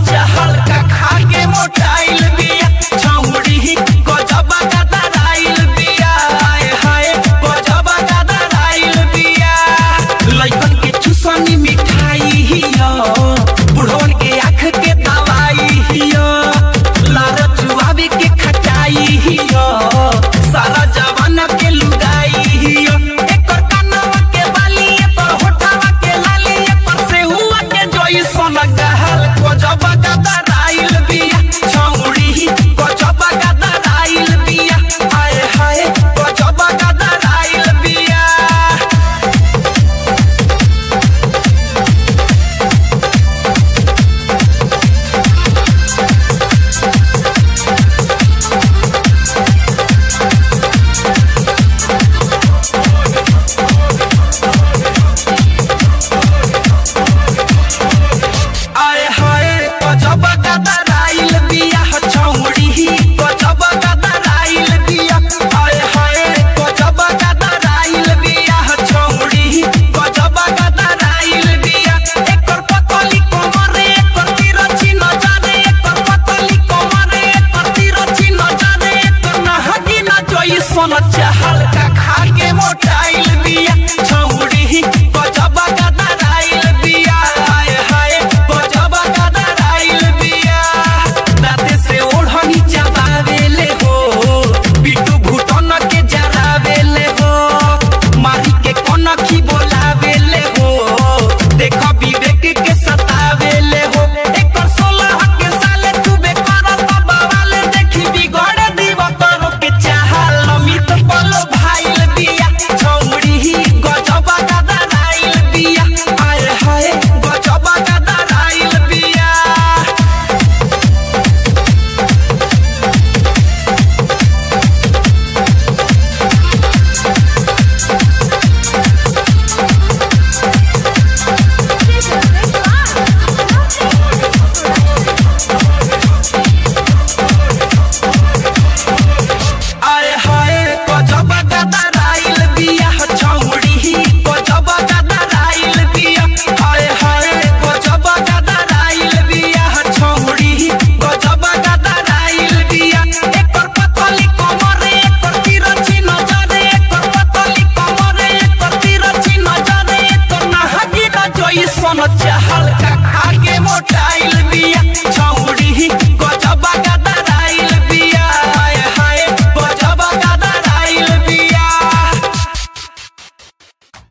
चाहल का खा के मोटाइल बिया छौड़ी गजब गदराइल बिया हाय हाय गजब गदराइल बिया लइकन के चुसनी मिठाई हिया बुढ़वन के आँख के दवाई हिया लार चुआवे के खटाई हिया सारा जवान के लुगाई हिया एकर कानवा के बाली एकर होठवा के लाली एकर से हुआ के जोई सोना गहल गजब गदराइल बिया छौड़ी गजब गदराइल बिया हाय हाय गजब गदराइल बिया आए हाय गजब गदराइल बिया छौड़ी गजब गदराइल बिया आए हाय गजब गदराइल बिया छौड़ी गजब गदराइल बिया एकर पतली कमर एकर तिरछी नजर एकर पतली कमर एकर तिरछी नजर एकर नहगी न जोई सोना चाहल का खा के मोटाइल बिया छौड़ी गजब गदराइल बिया हाय हाय गजब गदराइल बिया दाते से ओढ़नी चबावेले हो बिटू भूतन के जरावेले हो मारी के कनखी बोलावेले हो देखो विवेक के सतावेले हो एकर 16 के साले तू बेकार बवाले देखी बिगड़ दीव करो के चाहल अमित पलो भाइल बिया छौड़ी गजब गदराइल बिया हाय हाय गजब गदराइल बिया आए हाय गजब गदराइल बिया छौड़ी गजब गदराइल बिया हाय हाय गजब गदराइल बिया छौड़ी गजब गदराइल बिया एकर पतली कमर एकर तिरछी नजर एकर पतली कमर एकर तिरछी नजर एकर नहगी न जोई सोना चाहल का खा के मोटाई